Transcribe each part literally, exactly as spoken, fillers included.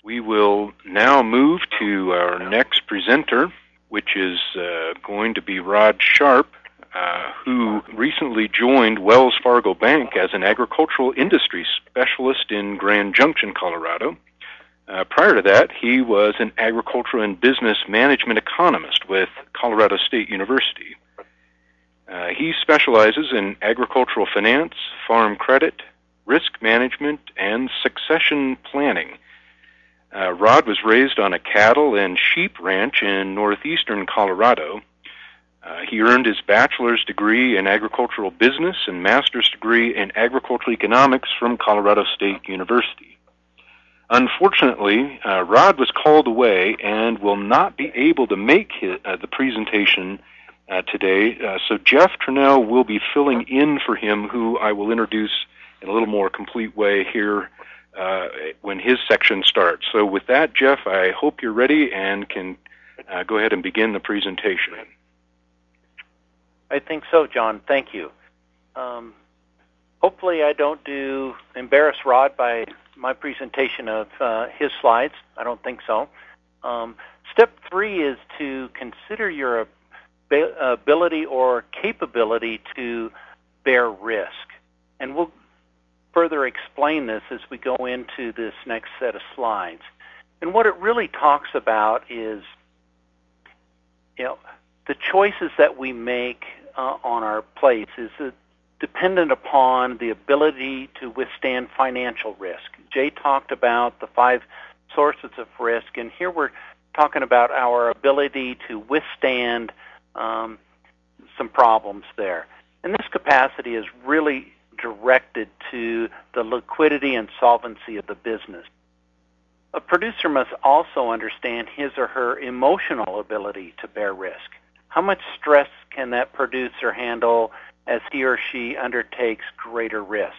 We will now move to our next presenter, which is uh, going to be Rod Sharp, uh, who recently joined Wells Fargo Bank as an agricultural industry specialist in Grand Junction, Colorado. Uh, prior to that, he was an agricultural and business management economist with Colorado State University. Uh, he specializes in agricultural finance, farm credit, risk management, and succession planning. Uh, Rod was raised on a cattle and sheep ranch in northeastern Colorado. Uh, he earned his bachelor's degree in agricultural business and master's degree in agricultural economics from Colorado State University. Unfortunately, uh, Rod was called away and will not be able to make his, uh, the presentation uh, today, uh, so Jeff Trunnell will be filling in for him, who I will introduce in a little more complete way here uh, when his section starts. So with that, Jeff, I hope you're ready and can uh, go ahead and begin the presentation. I think so, John. Thank you. Um, hopefully I don't do embarrass Rod by my presentation of uh, his slides. I don't think so. Um, step three is to consider your ab- ability or capability to bear risk. And we'll further explain this as we go into this next set of slides. And what it really talks about is, you know, the choices that we make uh, on our plates is uh, dependent upon the ability to withstand financial risk. Jay talked about the five sources of risk, and here we're talking about our ability to withstand um, some problems there. And this capacity is really directed to the liquidity and solvency of the business. A producer must also understand his or her emotional ability to bear risk. How much stress can that producer handle as he or she undertakes greater risk?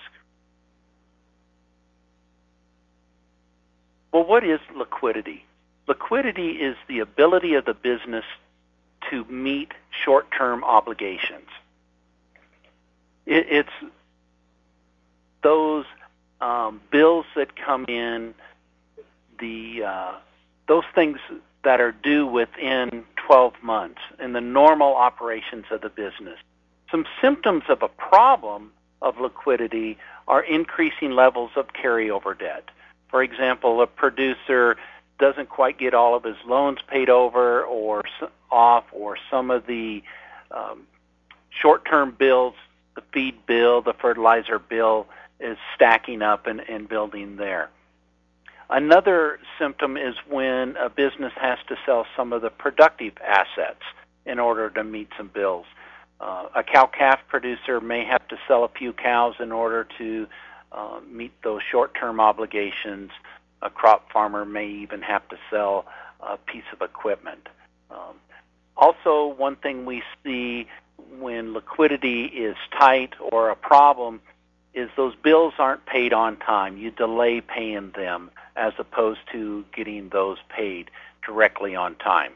Well, what is liquidity? Liquidity is the ability of the business to meet short-term obligations. It, it's those um, bills that come in, the uh, those things that are due within twelve months in the normal operations of the business. Some symptoms of a problem of liquidity are increasing levels of carryover debt. For example, a producer doesn't quite get all of his loans paid over or off, or some of the um, short-term bills, the feed bill, the fertilizer bill, is stacking up and, and building there. Another symptom is when a business has to sell some of the productive assets in order to meet some bills. Uh, a cow-calf producer may have to sell a few cows in order to uh, meet those short-term obligations. A crop farmer may even have to sell a piece of equipment. Um, also, one thing we see when liquidity is tight or a problem is those bills aren't paid on time. You delay paying them as opposed to getting those paid directly on time.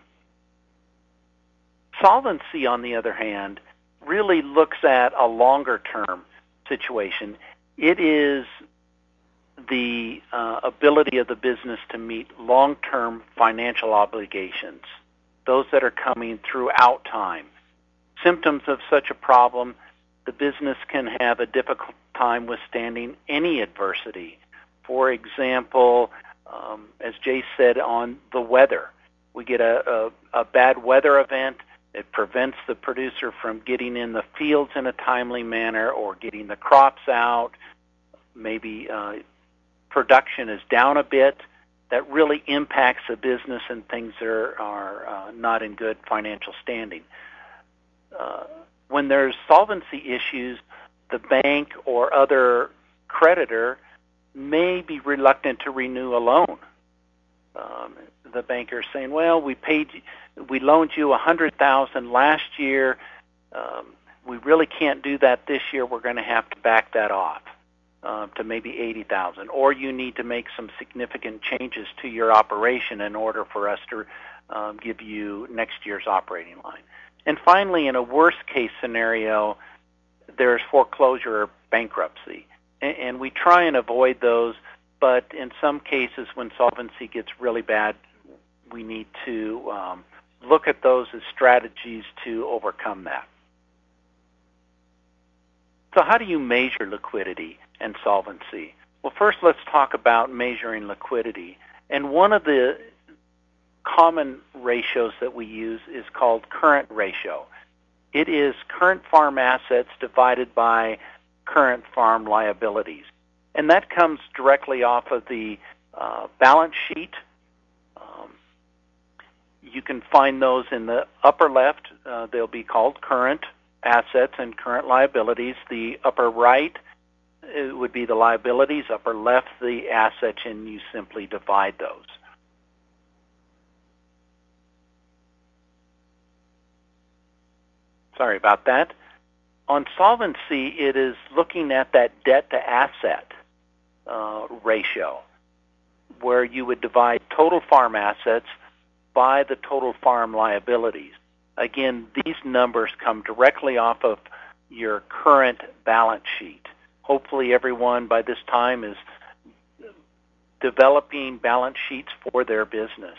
Solvency, on the other hand, really looks at a longer-term situation. It is the uh, ability of the business to meet long-term financial obligations, those that are coming throughout time. Symptoms of such a problem: the business can have a difficult time withstanding any adversity. For example, um, as Jay said, on the weather, we get a, a, a bad weather event. It prevents the producer from getting in the fields in a timely manner or getting the crops out. Maybe uh, production is down a bit. That really impacts the business, and things are, are uh, not in good financial standing. Uh, when there's solvency issues, the bank or other creditor may be reluctant to renew a loan. Um, the banker is saying, well, we paid, we loaned you one hundred thousand dollars last year. Um, we really can't do that this year. We're going to have to back that off uh, to maybe eighty thousand dollars. Or you need to make some significant changes to your operation in order for us to um, give you next year's operating line. And finally, in a worst-case scenario, there's foreclosure or bankruptcy. And, and we try and avoid those, but in some cases when solvency gets really bad, we need to um, look at those as strategies to overcome that. So how do you measure liquidity and solvency? Well, first let's talk about measuring liquidity. And one of the common ratios that we use is called current ratio. It is current farm assets divided by current farm liabilities. And that comes directly off of the uh, balance sheet. Um, you can find those in the upper left. Uh, they'll be called current assets and current liabilities. The upper right, it would be the liabilities, upper left, the assets, and you simply divide those. Sorry about that. On solvency, it is looking at that debt to asset uh, ratio, where you would divide total farm assets by the total farm liabilities. Again, these numbers come directly off of your current balance sheet. Hopefully everyone by this time is developing balance sheets for their business.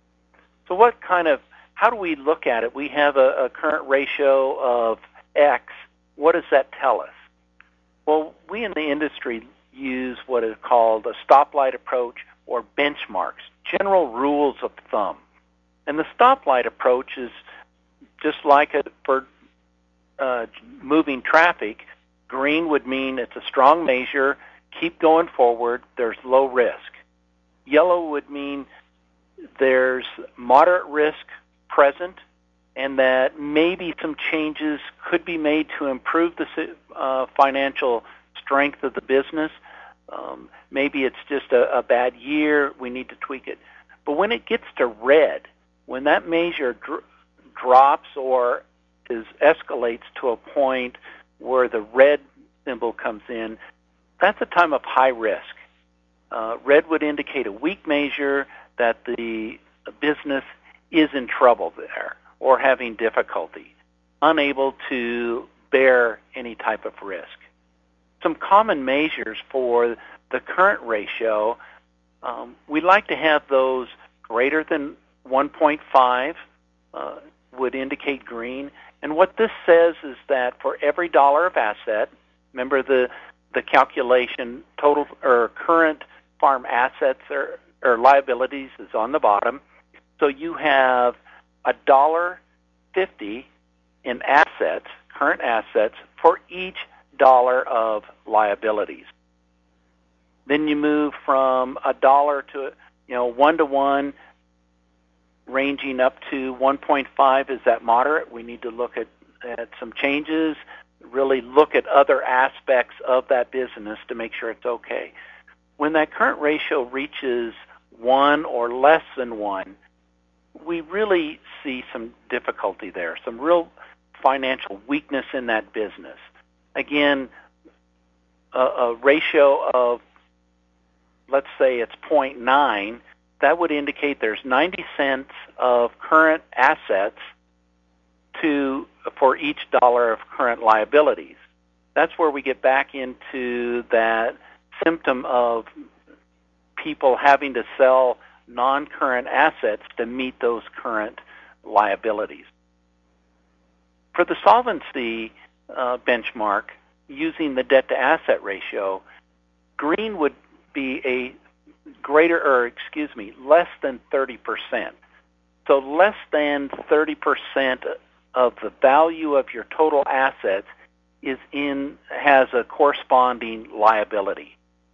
So what kind of, how do we look at it? We have a, a current ratio of X. What does that tell us? Well, we in the industry use what is called a stoplight approach or benchmarks, general rules of thumb. And the stoplight approach is just like it for uh, moving traffic. Green would mean it's a strong measure, keep going forward, there's low risk. Yellow would mean there's moderate risk present and that maybe some changes could be made to improve the uh, financial strength of the business. Um, maybe it's just a, a bad year, we need to tweak it. But when it gets to red, when that measure dr- drops or is escalates to a point where the red symbol comes in, that's a time of high risk. Uh, red would indicate a weak measure that the business is in trouble there or having difficulty, unable to bear any type of risk. Some common measures for the current ratio, um, we like to have those greater than one point five, uh, would indicate green. And what this says is that for every dollar of asset, remember the the calculation, total or current farm assets or, or liabilities is on the bottom. So you have a dollar fifty in assets, current assets, for each dollar of liabilities. Then you move from a dollar to, you know, one to one, ranging up to one point five. Is that moderate? We need to look at, at some changes, really look at other aspects of that business to make sure it's okay. When that current ratio reaches one or less than one, we really see some difficulty there, some real financial weakness in that business. Again, a, a ratio of, let's say it's zero point nine, that would indicate there's ninety cents of current assets to for each dollar of current liabilities. That's where we get back into that symptom of people having to sell non-current assets to meet those current liabilities. For the solvency uh, benchmark, using the debt-to-asset ratio, green would be a greater, or excuse me, less than thirty percent. So less than thirty percent of the value of your total assets is in has a corresponding liability.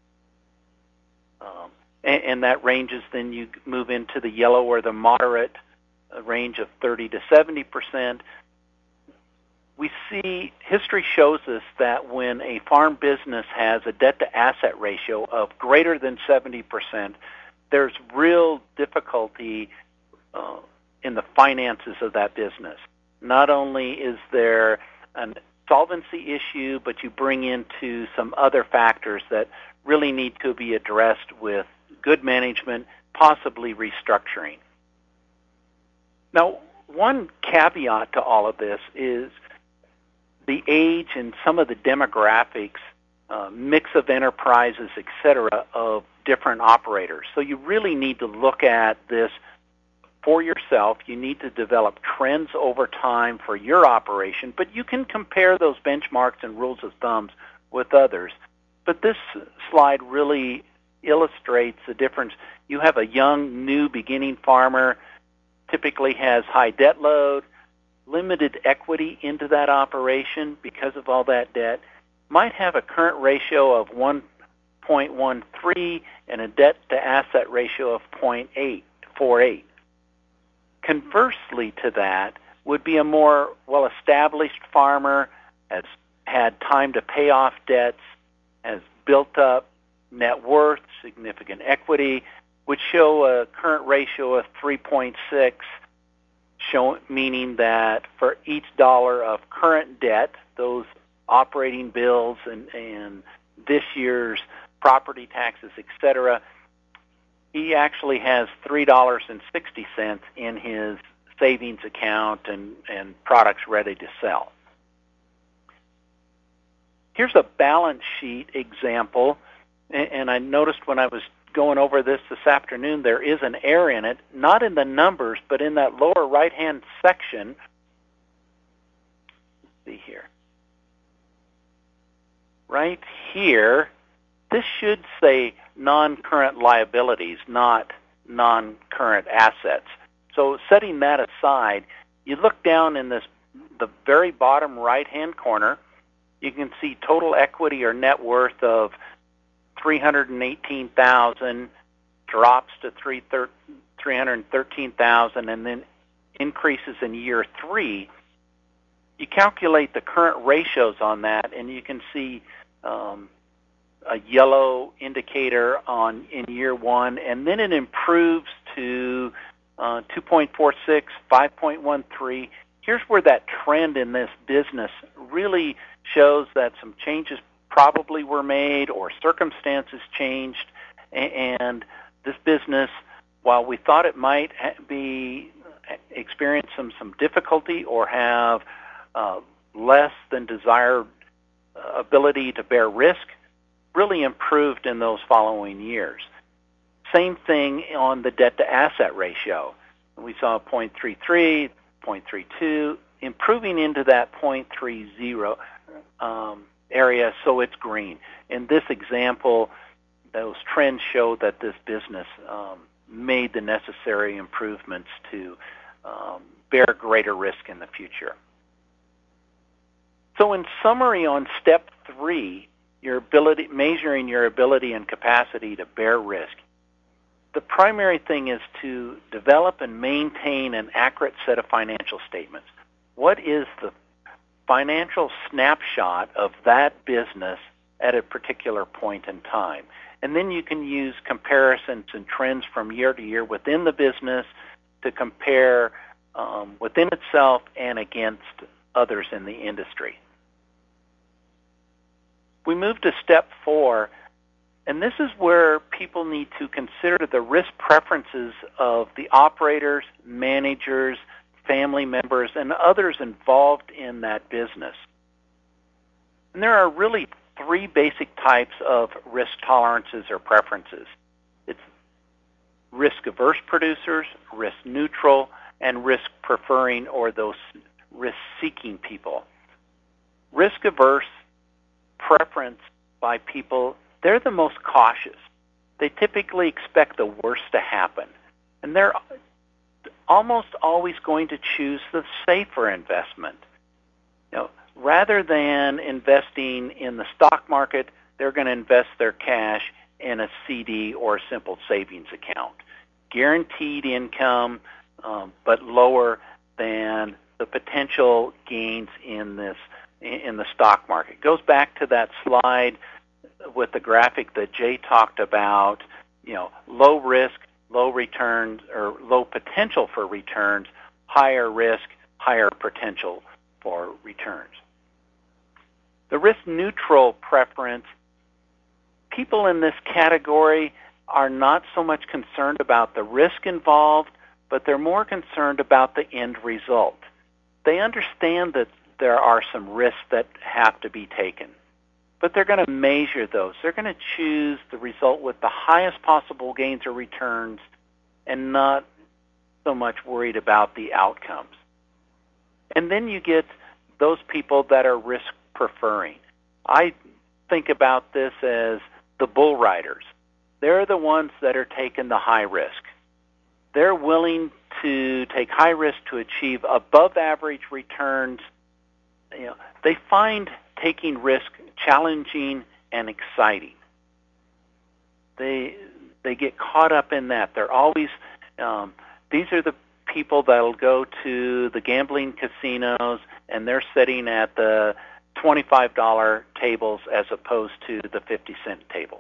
Um, and, and that ranges, then you move into the yellow or the moderate range of thirty to seventy percent. We see, history shows us that when a farm business has a debt-to-asset ratio of greater than seventy percent, there's real difficulty uh, in the finances of that business. Not only is there a solvency issue, but you bring into some other factors that really need to be addressed with good management, possibly restructuring. Now, one caveat to all of this is the age and some of the demographics, uh, mix of enterprises, et cetera, of different operators. So you really need to look at this for yourself. You need to develop trends over time for your operation, but you can compare those benchmarks and rules of thumbs with others. But this slide really illustrates the difference. You have a young, new, beginning farmer, typically has high debt load, limited equity into that operation because of all that debt, might have a current ratio of one point one three and a debt-to-asset ratio of zero point eight four eight. Conversely to that would be a more well-established farmer, has had time to pay off debts, has built up net worth, significant equity, would show a current ratio of three point six, show, meaning that for each dollar of current debt, those operating bills and, and this year's property taxes, et cetera, he actually has three dollars and sixty cents in his savings account and, and products ready to sell. Here's a balance sheet example, and I noticed when I was going over this this afternoon, there is an error in it, not in the numbers, but in that lower right-hand section. Let's see here. Right here, this should say non-current liabilities, not non-current assets. So setting that aside, you look down in this the very bottom right-hand corner, you can see total equity or net worth of three hundred eighteen thousand dollars, drops to three hundred thirteen thousand dollars, and then increases in year three. You calculate the current ratios on that, and you can see um, a yellow indicator on in year one, and then it improves to uh, two point four six, five point one three. Here's where that trend in this business really shows that some changes probably were made or circumstances changed, and this business, while we thought it might be experience some, some difficulty or have uh, less than desired uh, ability to bear risk, really improved in those following years. Same thing on the debt-to-asset ratio. We saw zero point three three, zero point three two, improving into that zero point three zero um, area, so it's green. In this example, those trends show that this business um, made the necessary improvements to um, bear greater risk in the future. So in summary, on step three, your ability, measuring your ability and capacity to bear risk, the primary thing is to develop and maintain an accurate set of financial statements. What is the financial snapshot of that business at a particular point in time? And then you can use comparisons and trends from year to year within the business to compare um, within itself and against others in the industry. We move to step four, and this is where people need to consider the risk preferences of the operators, managers, family members, and others involved in that business. And there are really three basic types of risk tolerances or preferences. It's risk-averse producers, risk-neutral, and risk-preferring or those risk-seeking people. Risk-averse preference by people, they're the most cautious. They typically expect the worst to happen, and they're almost always going to choose the safer investment. You know, rather than investing in the stock market, they're going to invest their cash in a C D or a simple savings account. Guaranteed income, um, but lower than the potential gains in this in the stock market. It goes back to that slide with the graphic that Jay talked about, you know, low risk, low returns, or low potential for returns, higher risk, higher potential for returns. The risk-neutral preference, people in this category are not so much concerned about the risk involved, but they're more concerned about the end result. They understand that there are some risks that have to be taken. but they're going to measure those. They're going to choose the result with the highest possible gains or returns and not so much worried about the outcomes. And then you get those people that are risk preferring. I think about this as the bull riders. They're the ones that are taking the high risk. They're willing to take high risk to achieve above average returns. You know, they find taking risk challenging and exciting. They they get caught up in that. They're always um, these are the people that'll go to the gambling casinos and they're sitting at the twenty-five dollar tables as opposed to the fifty cent tables.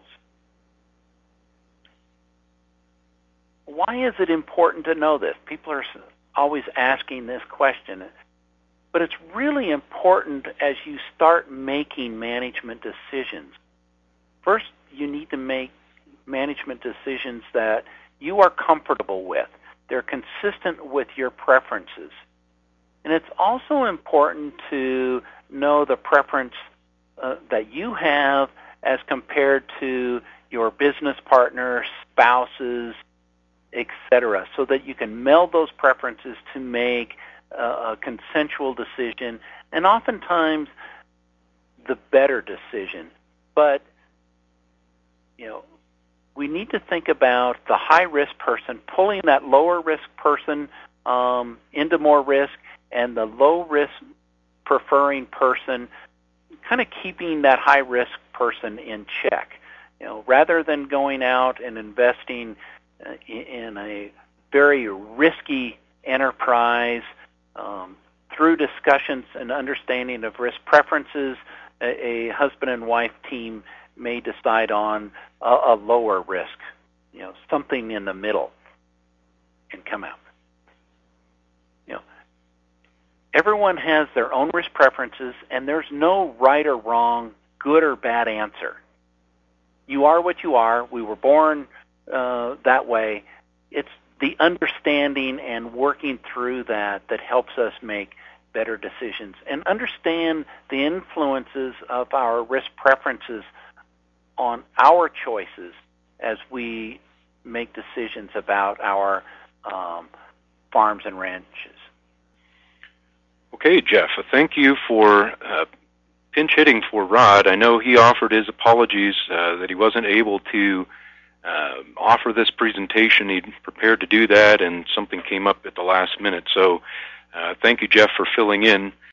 Why is it important to know this? People are always asking this question, but it's really important as you start making management decisions. First, you need to make management decisions that you are comfortable with. They're consistent with your preferences. And it's also important to know the preference uh, that you have as compared to your business partner, spouses, et cetera, so that you can meld those preferences to make uh, a consensual decision, and oftentimes the better decision. But, you know, we need to think about the high-risk person, pulling that lower-risk person um, into more risk, and the low-risk preferring person kind of keeping that high-risk person in check. You know, rather than going out and investing uh, in a very risky enterprise, um, through discussions and understanding of risk preferences, a, a husband and wife team may decide on a, a lower risk, you know, something in the middle, and come out. You know, everyone has their own risk preferences, and there's no right or wrong, good or bad answer. You are what you are. We were born uh, that way. It's the understanding and working through that that helps us make better decisions and understand the influences of our risk preferences on our choices as we make decisions about our um, farms and ranches. Okay, Jeff, thank you for uh, pinch hitting for Rod. I know he offered his apologies uh, that he wasn't able to uh, offer this presentation. He'd prepared to do that, and something came up at the last minute. So uh, thank you, Jeff, for filling in.